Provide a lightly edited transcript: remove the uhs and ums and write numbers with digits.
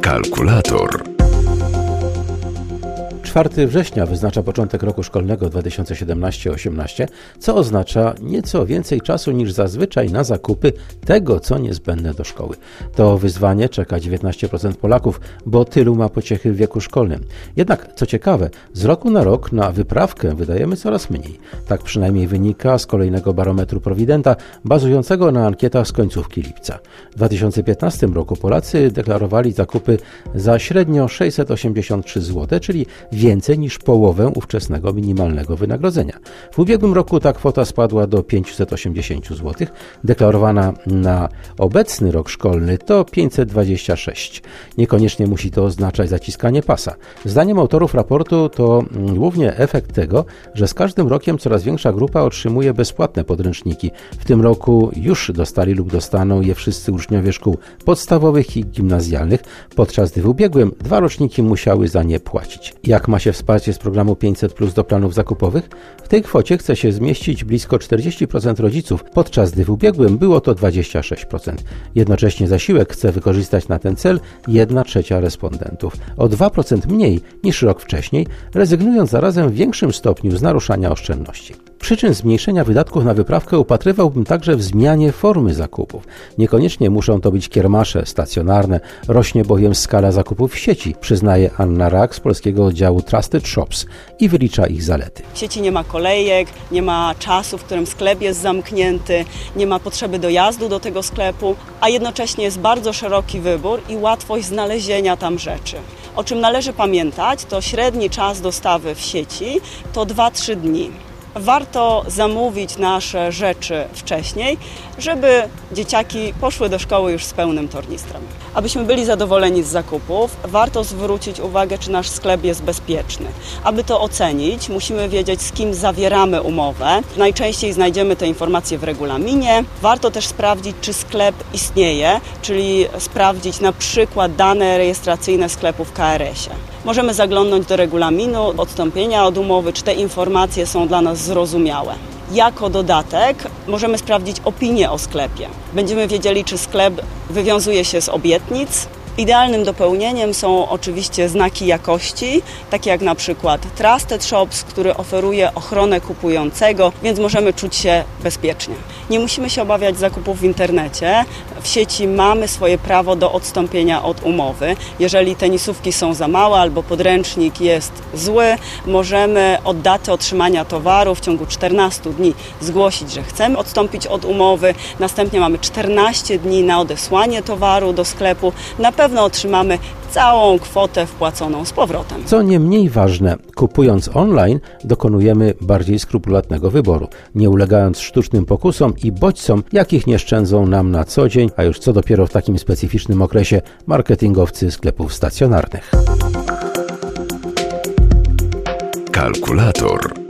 Kalkulator. 4 września wyznacza początek roku szkolnego 2017-18, co oznacza nieco więcej czasu niż zazwyczaj na zakupy tego, co niezbędne do szkoły. To wyzwanie czeka 19% Polaków, bo tylu ma pociechy w wieku szkolnym. Jednak, co ciekawe, z roku na rok na wyprawkę wydajemy coraz mniej. Tak przynajmniej wynika z kolejnego barometru Prowidenta, bazującego na ankietach z końcówki lipca. W 2015 roku Polacy deklarowali zakupy za średnio 683 zł, czyli więcej niż połowę ówczesnego minimalnego wynagrodzenia. W ubiegłym roku ta kwota spadła do 580 zł. Deklarowana na obecny rok szkolny to 526. Niekoniecznie musi to oznaczać zaciskanie pasa. Zdaniem autorów raportu to głównie efekt tego, że z każdym rokiem coraz większa grupa otrzymuje bezpłatne podręczniki. W tym roku już dostali lub dostaną je wszyscy uczniowie szkół podstawowych i gimnazjalnych, podczas gdy w ubiegłym 2 roczniki musiały za nie płacić. Jak ma się wsparcie z programu 500+ do planów zakupowych? W tej kwocie chce się zmieścić blisko 40% rodziców, podczas gdy w ubiegłym było to 26%. Jednocześnie zasiłek chce wykorzystać na ten cel 1/3 respondentów, o 2% mniej niż rok wcześniej, rezygnując zarazem w większym stopniu z naruszania oszczędności. Przyczyn zmniejszenia wydatków na wyprawkę upatrywałbym także w zmianie formy zakupów. Niekoniecznie muszą to być kiermasze stacjonarne, rośnie bowiem skala zakupów w sieci, przyznaje Anna Rak z polskiego oddziału Trusted Shops i wylicza ich zalety. W sieci nie ma kolejek, nie ma czasu, w którym sklep jest zamknięty, nie ma potrzeby dojazdu do tego sklepu, a jednocześnie jest bardzo szeroki wybór i łatwość znalezienia tam rzeczy. O czym należy pamiętać, to średni czas dostawy w sieci to 2-3 dni. Warto zamówić nasze rzeczy wcześniej, żeby dzieciaki poszły do szkoły już z pełnym tornistrem. Abyśmy byli zadowoleni z zakupów, warto zwrócić uwagę, czy nasz sklep jest bezpieczny. Aby to ocenić, musimy wiedzieć, z kim zawieramy umowę. Najczęściej znajdziemy te informacje w regulaminie. Warto też sprawdzić, czy sklep istnieje, czyli sprawdzić na przykład dane rejestracyjne sklepu w KRS-ie. Możemy zaglądnąć do regulaminu odstąpienia od umowy, czy te informacje są dla nas zrozumiałe. Jako dodatek możemy sprawdzić opinię o sklepie. Będziemy wiedzieli, czy sklep wywiązuje się z obietnic. Idealnym dopełnieniem są oczywiście znaki jakości, takie jak na przykład Trusted Shops, który oferuje ochronę kupującego, więc możemy czuć się bezpiecznie. Nie musimy się obawiać zakupów w internecie. W sieci mamy swoje prawo do odstąpienia od umowy. Jeżeli tenisówki są za małe albo podręcznik jest zły, możemy od daty otrzymania towaru w ciągu 14 dni zgłosić, że chcemy odstąpić od umowy. Następnie mamy 14 dni na odesłanie towaru do sklepu. Na pewno otrzymamy całą kwotę wpłaconą z powrotem. Co nie mniej ważne, kupując online dokonujemy bardziej skrupulatnego wyboru, nie ulegając sztucznym pokusom i bodźcom, jakich nie szczędzą nam na co dzień, a już co dopiero w takim specyficznym okresie marketingowcy sklepów stacjonarnych. Kalkulator.